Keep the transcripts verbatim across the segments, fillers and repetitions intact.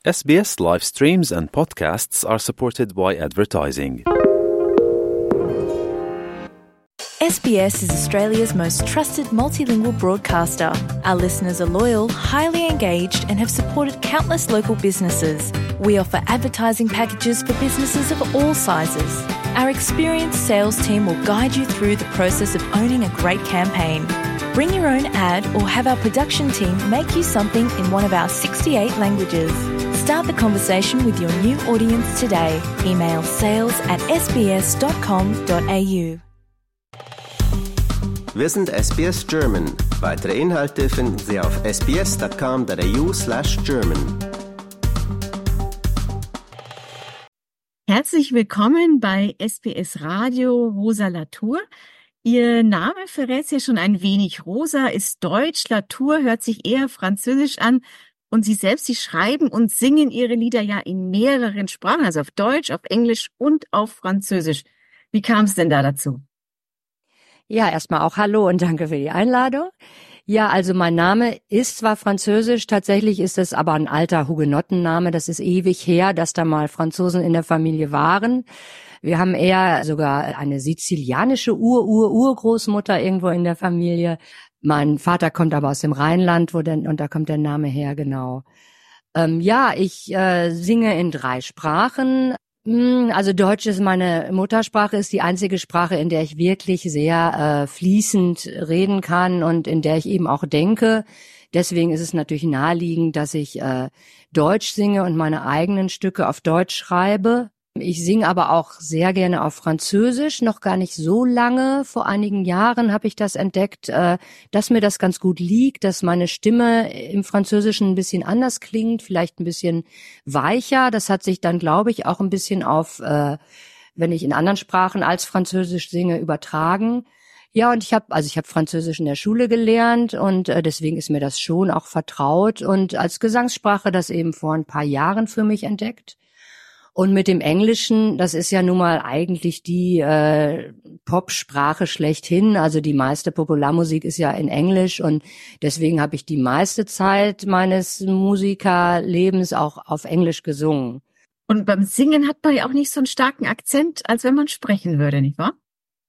S B S live streams and podcasts are supported by advertising. S B S is Australia's most trusted multilingual broadcaster. Our listeners are loyal, highly engaged, and have supported countless local businesses. We offer advertising packages for businesses of all sizes. Our experienced sales team will guide you through the process of owning a great campaign. Bring your own ad or have our production team make you something in one of our sixty-eight languages. Start the conversation with your new audience today. Email sales at s b s dot com dot a u. Wir sind S B S German. Weitere Inhalte finden Sie auf s b s dot com dot a u slash German. Herzlich willkommen bei S B S Radio Rosa Latour. Ihr Name verrät ja schon ein wenig. Rosa ist deutsch, Latour hört sich eher französisch an. Und Sie selbst, Sie schreiben und singen Ihre Lieder ja in mehreren Sprachen, also auf Deutsch, auf Englisch und auf Französisch. Wie kam es denn da dazu? Ja, erstmal auch hallo und danke für die Einladung. Ja, also mein Name ist zwar französisch, tatsächlich ist es aber ein alter Hugenottenname. Das ist ewig her, dass da mal Franzosen in der Familie waren. Wir haben eher sogar eine sizilianische Ur-Ur-Urgroßmutter irgendwo in der Familie. Mein Vater kommt aber aus dem Rheinland, wo denn, und da kommt der Name her, genau. Ähm, ja, ich äh, singe in drei Sprachen. Also Deutsch ist meine Muttersprache, ist die einzige Sprache, in der ich wirklich sehr äh, fließend reden kann und in der ich eben auch denke. Deswegen ist es natürlich naheliegend, dass ich äh, Deutsch singe und meine eigenen Stücke auf Deutsch schreibe. Ich singe aber auch sehr gerne auf Französisch, noch gar nicht so lange. Vor einigen Jahren habe ich das entdeckt, äh, dass mir das ganz gut liegt, dass meine Stimme im Französischen ein bisschen anders klingt, vielleicht ein bisschen weicher. Das hat sich dann, glaube ich, auch ein bisschen auf, äh, wenn ich in anderen Sprachen als Französisch singe, übertragen. Ja, und ich habe, also ich habe Französisch in der Schule gelernt und äh, deswegen ist mir das schon auch vertraut und als Gesangssprache das eben vor ein paar Jahren für mich entdeckt. Und mit dem Englischen, das ist ja nun mal eigentlich die äh, Popsprache schlechthin. Also die meiste Popularmusik ist ja in Englisch und deswegen habe ich die meiste Zeit meines Musikerlebens auch auf Englisch gesungen. Und beim Singen hat man ja auch nicht so einen starken Akzent, als wenn man sprechen würde, nicht wahr?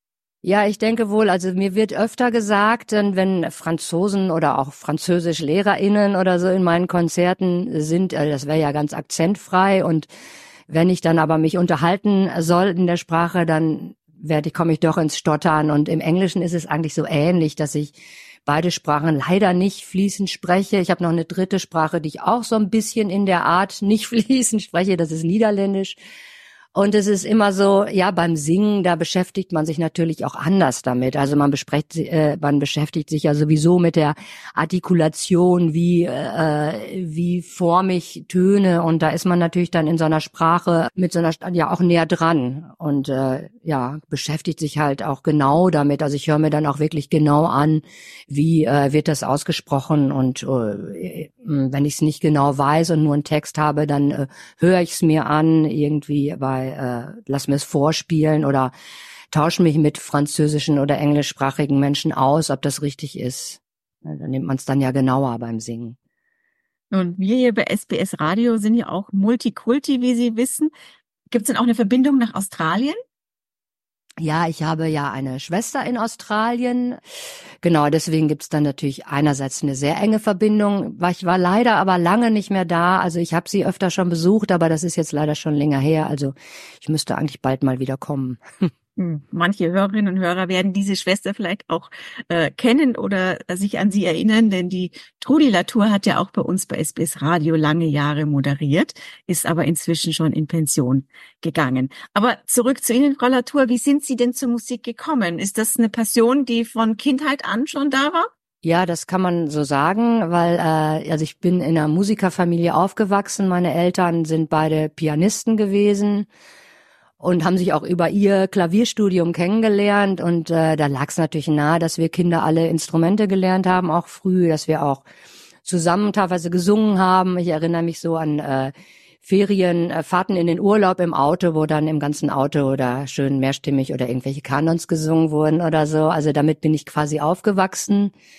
Ja, ich denke wohl, also mir wird öfter gesagt, wenn Franzosen oder auch FranzösischlehrerInnen oder so in meinen Konzerten sind, das wäre ja ganz akzentfrei und wenn ich dann aber mich unterhalten soll in der Sprache, dann werde ich, komme ich doch ins Stottern. Und im Englischen ist es eigentlich so ähnlich, dass ich beide Sprachen leider nicht fließend spreche. Ich habe noch eine dritte Sprache, die ich auch so ein bisschen in der Art nicht fließend spreche. Das ist Niederländisch. Und es ist immer so, ja, beim Singen, da beschäftigt man sich natürlich auch anders damit. Also man bespricht, äh, man beschäftigt sich ja sowieso mit der Artikulation, wie äh, wie forme ich Töne. Und da ist man natürlich dann in so einer Sprache mit so einer, ja, auch näher dran. Und äh, ja, beschäftigt sich halt auch genau damit. Also ich höre mir dann auch wirklich genau an, wie äh, wird das ausgesprochen. Und äh, wenn ich es nicht genau weiß und nur einen Text habe, dann äh, höre ich es mir an, irgendwie bei Äh, lass mir es vorspielen oder tausche mich mit französischen oder englischsprachigen Menschen aus, ob das richtig ist. Ja, da nimmt man es dann ja genauer beim Singen. Und wir hier bei S B S Radio sind ja auch Multikulti, wie Sie wissen. Gibt es denn auch eine Verbindung nach Australien? Ja, ich habe ja eine Schwester in Australien. Genau, deswegen gibt's dann natürlich einerseits eine sehr enge Verbindung. Ich war leider aber lange nicht mehr da. Also ich habe sie öfter schon besucht, aber das ist jetzt leider schon länger her. Also ich müsste eigentlich bald mal wieder kommen. Manche Hörerinnen und Hörer werden diese Schwester vielleicht auch äh, kennen oder sich an sie erinnern, denn die Trudi Latour hat ja auch bei uns bei S B S Radio lange Jahre moderiert, ist aber inzwischen schon in Pension gegangen. Aber zurück zu Ihnen, Frau Latour, wie sind Sie denn zur Musik gekommen? Ist das eine Passion, die von Kindheit an schon da war? Ja, das kann man so sagen, weil äh, also ich bin in einer Musikerfamilie aufgewachsen. Meine Eltern sind beide Pianisten gewesen und haben sich auch über ihr Klavierstudium kennengelernt. Und äh, da lag es natürlich nahe, dass wir Kinder alle Instrumente gelernt haben, auch früh, dass wir auch zusammen teilweise gesungen haben. Ich erinnere mich so an äh, Ferien, äh, Fahrten in den Urlaub im Auto, wo dann im ganzen Auto oder schön mehrstimmig oder irgendwelche Kanons gesungen wurden oder so. Also damit bin ich quasi aufgewachsen.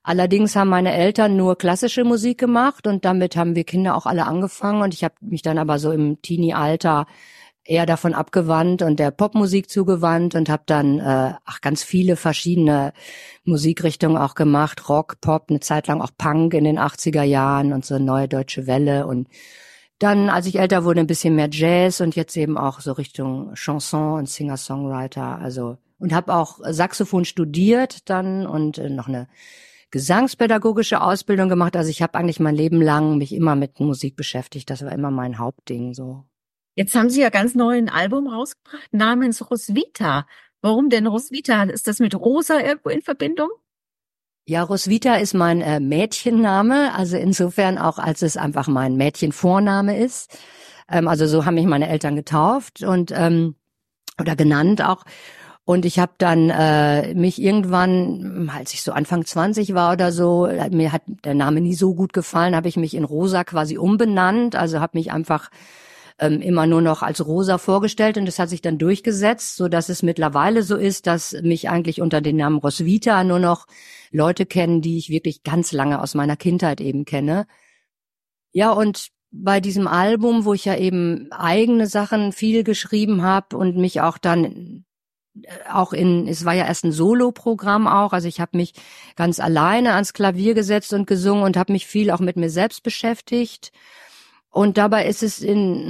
Allerdings haben meine Eltern nur klassische Musik gemacht und damit haben wir Kinder auch alle angefangen und ich habe mich dann aber so im Teenie-Alter eher davon abgewandt und der Popmusik zugewandt und habe dann äh, ach ganz viele verschiedene Musikrichtungen auch gemacht, Rock, Pop, eine Zeit lang auch Punk in den achtziger Jahren und so Neue Deutsche Welle und dann, als ich älter wurde, ein bisschen mehr Jazz und jetzt eben auch so Richtung Chanson und Singer-Songwriter, also und habe auch Saxophon studiert dann und äh, noch eine gesangspädagogische Ausbildung gemacht. Also ich habe eigentlich mein Leben lang mich immer mit Musik beschäftigt. Das war immer mein Hauptding so. Jetzt haben Sie ja ganz neu ein Album rausgebracht namens Roswitha. Warum denn Roswitha? Ist das mit Rosa irgendwo in Verbindung? Ja, Roswitha ist mein äh, Mädchenname, also insofern auch, als es einfach mein Mädchenvorname ist. Ähm, also so haben mich meine Eltern getauft und ähm, oder genannt auch. Und ich habe dann äh, mich irgendwann, als ich so Anfang zwanzig war oder so, mir hat der Name nie so gut gefallen, habe ich mich in Rosa quasi umbenannt, also habe mich einfach ähm, immer nur noch als Rosa vorgestellt und das hat sich dann durchgesetzt, so dass es mittlerweile so ist, dass mich eigentlich unter dem Namen Roswitha nur noch Leute kennen, die ich wirklich ganz lange aus meiner Kindheit eben kenne. Ja, und bei diesem Album, wo ich ja eben eigene Sachen viel geschrieben habe und mich auch dann auch in, es war ja erst ein Solo-Programm auch, also ich habe mich ganz alleine ans Klavier gesetzt und gesungen und habe mich viel auch mit mir selbst beschäftigt. Und dabei ist es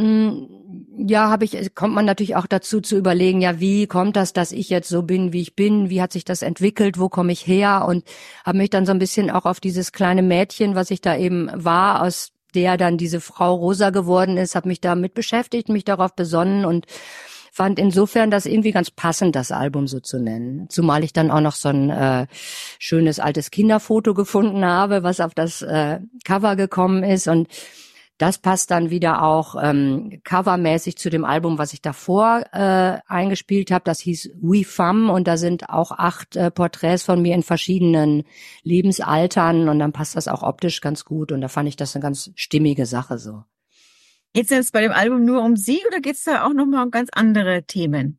in, ja, habe ich, kommt man natürlich auch dazu zu überlegen, ja, wie kommt das, dass ich jetzt so bin, wie ich bin, wie hat sich das entwickelt, wo komme ich her und habe mich dann so ein bisschen auch auf dieses kleine Mädchen, was ich da eben war, aus der dann diese Frau Rosa geworden ist, habe mich damit beschäftigt, mich darauf besonnen und fand insofern das irgendwie ganz passend, das Album so zu nennen. Zumal ich dann auch noch so ein äh, schönes altes Kinderfoto gefunden habe, was auf das äh, Cover gekommen ist und das passt dann wieder auch ähm, covermäßig zu dem Album, was ich davor äh, eingespielt habe. Das hieß We Femme und da sind auch acht äh, Porträts von mir in verschiedenen Lebensaltern und dann passt das auch optisch ganz gut und da fand ich das eine ganz stimmige Sache so. Geht es jetzt bei dem Album nur um Sie oder geht es da auch nochmal um ganz andere Themen?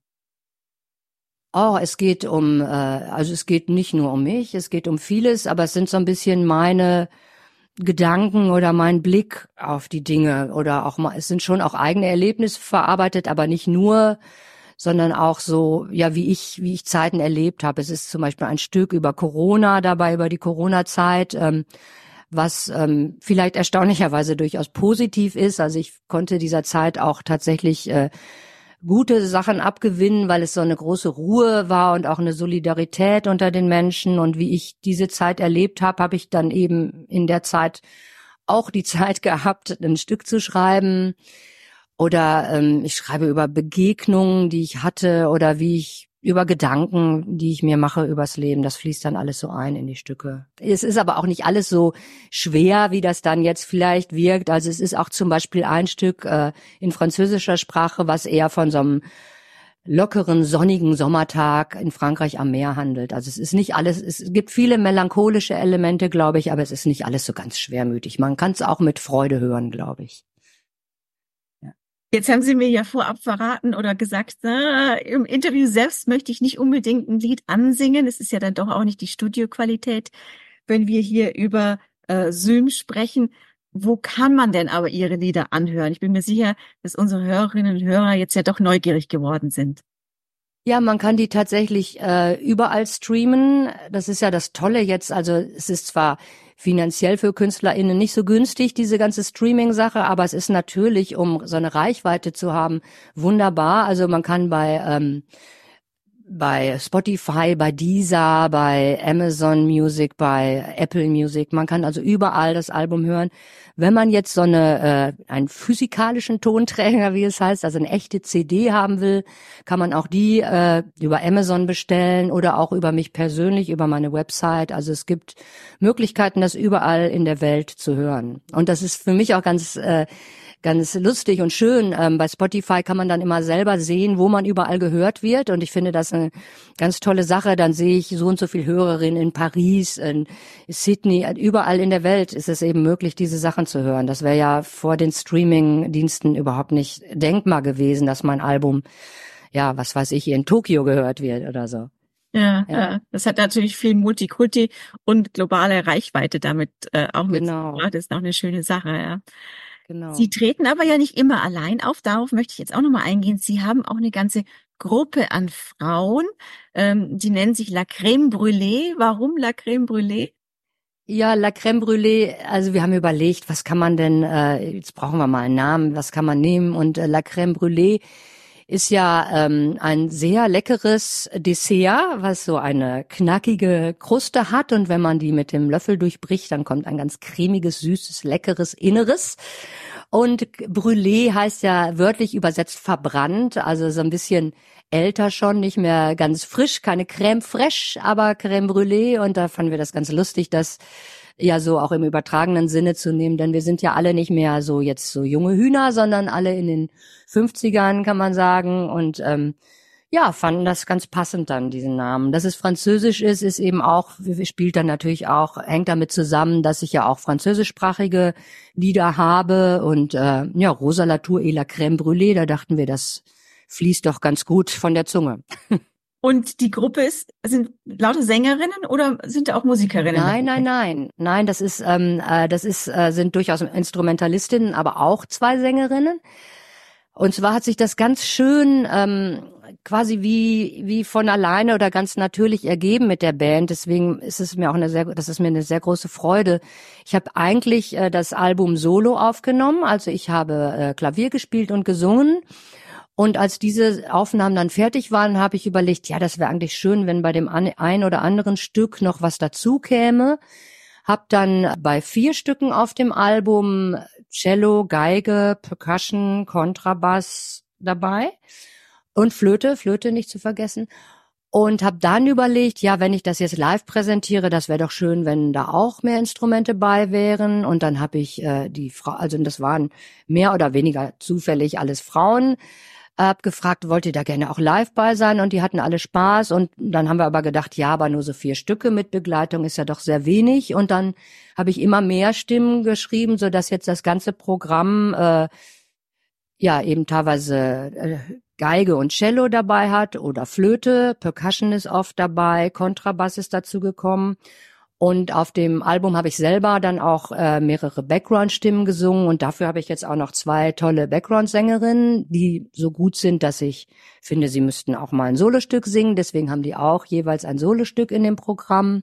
Oh, es geht um, äh, also es geht nicht nur um mich, es geht um vieles, aber es sind so ein bisschen meine Gedanken oder mein Blick auf die Dinge oder auch mal, es sind schon auch eigene Erlebnisse verarbeitet, aber nicht nur, sondern auch so, ja, wie ich, wie ich Zeiten erlebt habe. Es ist zum Beispiel ein Stück über Corona dabei, über die Corona-Zeit, ähm, was ähm, vielleicht erstaunlicherweise durchaus positiv ist. Also ich konnte dieser Zeit auch tatsächlich äh, gute Sachen abgewinnen, weil es so eine große Ruhe war und auch eine Solidarität unter den Menschen. Und wie ich diese Zeit erlebt habe, habe ich dann eben in der Zeit auch die Zeit gehabt, ein Stück zu schreiben. Oder ähm, ich schreibe über Begegnungen, die ich hatte oder wie ich über Gedanken, die ich mir mache übers Leben. Das fließt dann alles so ein in die Stücke. Es ist aber auch nicht alles so schwer, wie das dann jetzt vielleicht wirkt. Also es ist auch zum Beispiel ein Stück äh, in französischer Sprache, was eher von so einem lockeren, sonnigen Sommertag in Frankreich am Meer handelt. Also es ist nicht alles, es gibt viele melancholische Elemente, glaube ich, aber es ist nicht alles so ganz schwermütig. Man kann es auch mit Freude hören, glaube ich. Jetzt haben Sie mir ja vorab verraten oder gesagt, na, im Interview selbst möchte ich nicht unbedingt ein Lied ansingen. Es ist ja dann doch auch nicht die Studioqualität, wenn wir hier über äh, Zoom sprechen. Wo kann man denn aber Ihre Lieder anhören? Ich bin mir sicher, dass unsere Hörerinnen und Hörer jetzt ja doch neugierig geworden sind. Ja, man kann die tatsächlich äh, überall streamen. Das ist ja das Tolle jetzt. Also es ist zwar finanziell für KünstlerInnen nicht so günstig, diese ganze Streaming-Sache, aber es ist natürlich, um so eine Reichweite zu haben, wunderbar. Also man kann bei ähm, bei Spotify, bei Deezer, bei Amazon Music, bei Apple Music, man kann also überall das Album hören. Wenn man jetzt so eine äh, einen physikalischen Tonträger, wie es heißt, also eine echte C D haben will, kann man auch die äh, über Amazon bestellen oder auch über mich persönlich, über meine Website. Also es gibt Möglichkeiten, das überall in der Welt zu hören. Und das ist für mich auch ganz äh, ganz lustig und schön. Ähm, bei Spotify kann man dann immer selber sehen, wo man überall gehört wird. Und ich finde das eine ganz tolle Sache. Dann sehe ich so und so viele Hörerinnen in Paris, in Sydney, überall in der Welt ist es eben möglich, diese Sachen zu hören. Das wäre ja vor den Streaming-Diensten überhaupt nicht denkbar gewesen, dass mein Album, ja, was weiß ich, hier in Tokio gehört wird oder so. Ja, Ja. ja, das hat natürlich viel Multikulti und globale Reichweite damit äh, auch Genau. mitgebracht. Das ist auch eine schöne Sache, ja. Genau. Sie treten aber ja nicht immer allein auf. Darauf möchte ich jetzt auch nochmal eingehen. Sie haben auch eine ganze Gruppe an Frauen. Ähm, die nennen sich La Crème Brûlée. Warum La Crème Brûlée? Ja, La Crème Brûlée, also wir haben überlegt, was kann man denn, äh, jetzt brauchen wir mal einen Namen, was kann man nehmen? Und äh, La Crème Brûlée ist ja ähm, ein sehr leckeres Dessert, was so eine knackige Kruste hat. Und wenn man die mit dem Löffel durchbricht, dann kommt ein ganz cremiges, süßes, leckeres Inneres. Und Brûlée heißt ja wörtlich übersetzt verbrannt, also so ein bisschen älter schon, nicht mehr ganz frisch, keine Crème fraîche, aber Crème Brûlée. Und da fanden wir das ganz lustig, das ja so auch im übertragenen Sinne zu nehmen, denn wir sind ja alle nicht mehr so jetzt so junge Hühner, sondern alle in den fünfzigern, kann man sagen. Und ähm, ja, fanden das ganz passend dann, diesen Namen. Dass es französisch ist, ist eben auch, spielt dann natürlich auch, hängt damit zusammen, dass ich ja auch französischsprachige Lieder habe. Und äh, ja, Rosa Latour et la Crème Brûlée, da dachten wir, das fließt doch ganz gut von der Zunge. Und die Gruppe ist, sind lauter Sängerinnen oder sind da auch Musikerinnen? Nein, nein, nein. Nein, das ist, ähm, äh, das ist, äh, sind durchaus Instrumentalistinnen, aber auch zwei Sängerinnen. Und zwar hat sich das ganz schön ähm, quasi wie wie von alleine oder ganz natürlich ergeben mit der Band. Deswegen ist es mir auch eine sehr, das ist mir eine sehr große Freude. Ich habe eigentlich äh, das Album solo aufgenommen, also ich habe äh, Klavier gespielt und gesungen. Und als diese Aufnahmen dann fertig waren, habe ich überlegt, ja, das wäre eigentlich schön, wenn bei dem ein oder anderen Stück noch was dazu käme. Hab dann bei vier Stücken auf dem Album Cello, Geige, Percussion, Kontrabass dabei und Flöte, Flöte nicht zu vergessen. Und habe dann überlegt, ja, wenn ich das jetzt live präsentiere, das wäre doch schön, wenn da auch mehr Instrumente bei wären. Und dann habe ich äh, die Frau, also das waren mehr oder weniger zufällig alles Frauen, hab gefragt, wollt ihr da gerne auch live bei sein? Und die hatten alle Spaß. Und dann haben wir aber gedacht, ja, aber nur so vier Stücke mit Begleitung ist ja doch sehr wenig. Und dann habe ich immer mehr Stimmen geschrieben, so dass jetzt das ganze Programm äh, ja eben teilweise äh, Geige und Cello dabei hat oder Flöte, Percussion ist oft dabei, Kontrabass ist dazu gekommen. Und auf dem Album habe ich selber dann auch äh, mehrere Background-Stimmen gesungen und dafür habe ich jetzt auch noch zwei tolle Background-Sängerinnen, die so gut sind, dass ich finde, sie müssten auch mal ein Solostück singen. Deswegen haben die auch jeweils ein Solostück in dem Programm.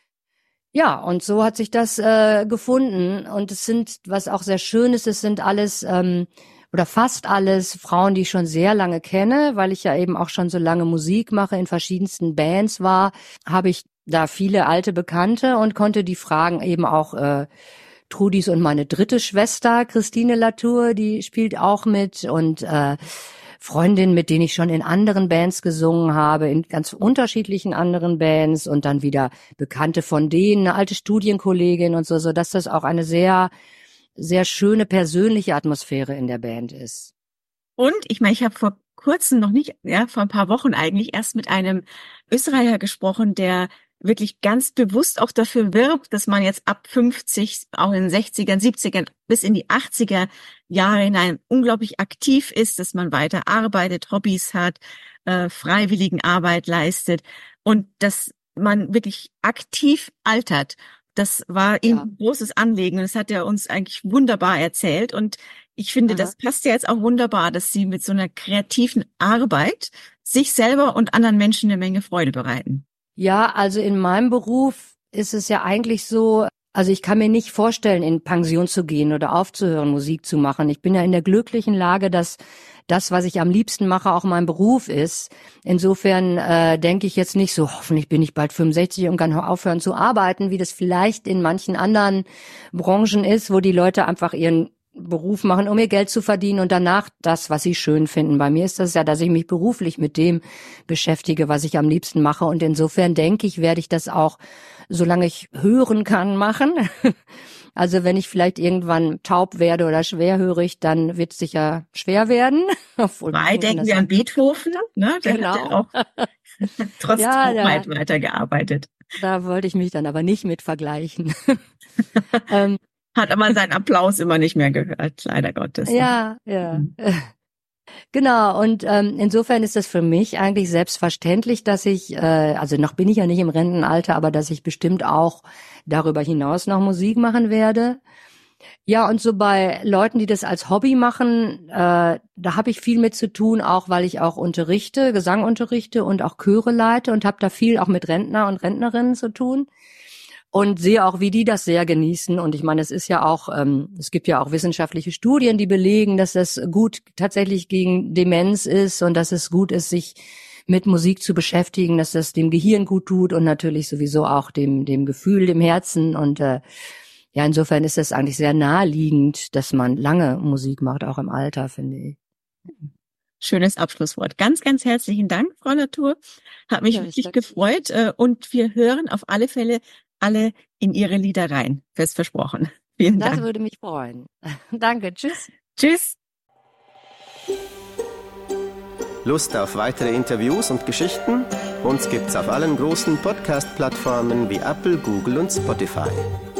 Ja, und so hat sich das äh, gefunden. Und es sind, was auch sehr schön ist, es sind alles ähm, oder fast alles Frauen, die ich schon sehr lange kenne, weil ich ja eben auch schon so lange Musik mache, in verschiedensten Bands war, habe ich da viele alte Bekannte und konnte die fragen, eben auch äh, Trudis und meine dritte Schwester, Christine Latour, die spielt auch mit und äh, Freundinnen, mit denen ich schon in anderen Bands gesungen habe, in ganz unterschiedlichen anderen Bands und dann wieder Bekannte von denen, eine alte Studienkollegin und so, so dass das auch eine sehr, sehr schöne persönliche Atmosphäre in der Band ist. Und ich meine, ich habe vor kurzem noch nicht, ja, vor ein paar Wochen eigentlich erst mit einem Österreicher gesprochen, der wirklich ganz bewusst auch dafür wirbt, dass man jetzt ab fünfzig, auch in den sechzigern, siebzigern bis in die achtziger Jahre hinein unglaublich aktiv ist, dass man weiter arbeitet, Hobbys hat, äh, Freiwilligenarbeit leistet und dass man wirklich aktiv altert. Das war ihm ein großes Anliegen und das hat er uns eigentlich wunderbar erzählt und ich finde, Aha. das passt ja jetzt auch wunderbar, dass Sie mit so einer kreativen Arbeit sich selber und anderen Menschen eine Menge Freude bereiten. Ja, also in meinem Beruf ist es ja eigentlich so, also ich kann mir nicht vorstellen, in Pension zu gehen oder aufzuhören, Musik zu machen. Ich bin ja in der glücklichen Lage, dass das, was ich am liebsten mache, auch mein Beruf ist. Insofern äh, denke ich jetzt nicht so, hoffentlich bin ich bald fünfundsechzig und kann aufhören zu arbeiten, wie das vielleicht in manchen anderen Branchen ist, wo die Leute einfach ihren Beruf machen, um ihr Geld zu verdienen und danach das, was sie schön finden. Bei mir ist das ja, dass ich mich beruflich mit dem beschäftige, was ich am liebsten mache. Und insofern denke ich, werde ich das auch, solange ich hören kann, machen. Also wenn ich vielleicht irgendwann taub werde oder schwerhörig, dann wird es sicher schwer werden. Weil denken wir an Beethoven, ne? Der genau. hat ja auch trotz ja, Taubheit da, weitergearbeitet. Da wollte ich mich dann aber nicht mit vergleichen. ähm, Hat aber seinen Applaus immer nicht mehr gehört, leider Gottes. Ja, ja. Genau, und ähm, insofern ist das für mich eigentlich selbstverständlich, dass ich, äh, also noch bin ich ja nicht im Rentenalter, aber dass ich bestimmt auch darüber hinaus noch Musik machen werde. Ja, und so bei Leuten, die das als Hobby machen, äh, da habe ich viel mit zu tun, auch weil ich auch unterrichte, Gesang unterrichte und auch Chöre leite und habe da viel auch mit Rentner und Rentnerinnen zu tun. Und sehe auch, wie die das sehr genießen. Und ich meine, es ist ja auch, ähm, es gibt ja auch wissenschaftliche Studien, die belegen, dass das gut tatsächlich gegen Demenz ist und dass es gut ist, sich mit Musik zu beschäftigen, dass das dem Gehirn gut tut und natürlich sowieso auch dem dem Gefühl, dem Herzen. Und äh, ja, insofern ist es eigentlich sehr naheliegend, dass man lange Musik macht, auch im Alter, finde ich. Schönes Abschlusswort. Ganz, ganz herzlichen Dank, Frau Latour. Hat mich Ja, wirklich das- gefreut. äh, Und wir hören auf alle Fälle alle in Ihre Lieder rein. Fest versprochen. Vielen Das Dank. würde mich freuen. Danke, tschüss. Tschüss. Lust auf weitere Interviews und Geschichten? Uns gibt's auf allen großen Podcast-Plattformen wie Apple, Google und Spotify.